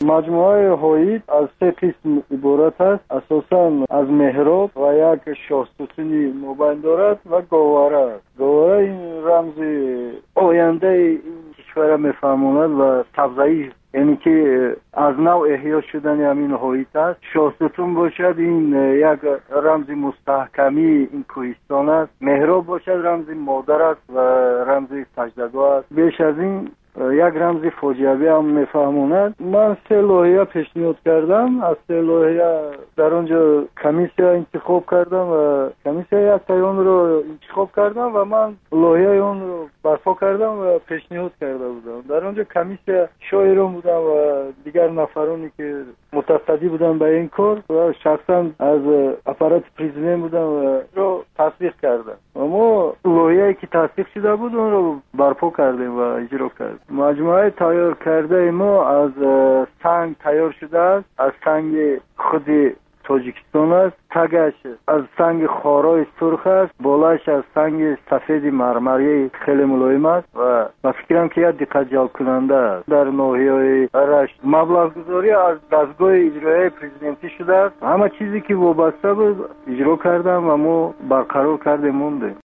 مجموعه هوید از 3 قسم عبارت است. اساساً از محراب و یک شاهستونی مبین دارد و گوهره است. گوهره این رمز آینده این کشور میفهماند و تفضیح، یعنی که از نو احیا شدن همین هویت است. شاهستون باشد این یک رمز مستحکمی این کوهستان است. محراب باشد رمز مادر است و رمز سجدگاه است. بیش از این یک رمز فاجعه‌ای هم میفهموند. من 3 لایحه پیشنهاد کردم. از 3 لایحه در اونجا کمیسیا انتخاب کردم و کمیسیا یک تایون رو انتخاب کردم و من لایحه اون رو برپا کردم و پیشنهاد کرده بودم. در اونجا کمیسیا شاعران بودن و دیگر نفرانی که متصدی بودن به این کار و شخصا از اپارات پرزیدنت بودن و رو تصدیق کردم. اما لایحه‌ای که تصدیق شده بود اون رو برپا کردیم و اجرا کردیم. مجموعه تیار کرده ما از سنگ تیار شده است. از سنگ خود تاجیکستان است. تگش از سنگ خارای سرخ است. بالایش از سنگ سفید مرمری خیلی ملایم است و فکرم که یک دقت جلب کننده است. در ناحیه رشت مبلغ گذاری از دستگاه اجرایی پرزیدنتی شده است. همه چیزی که وابسته بود اجرا کردم و ما برقرار کردیم مونده.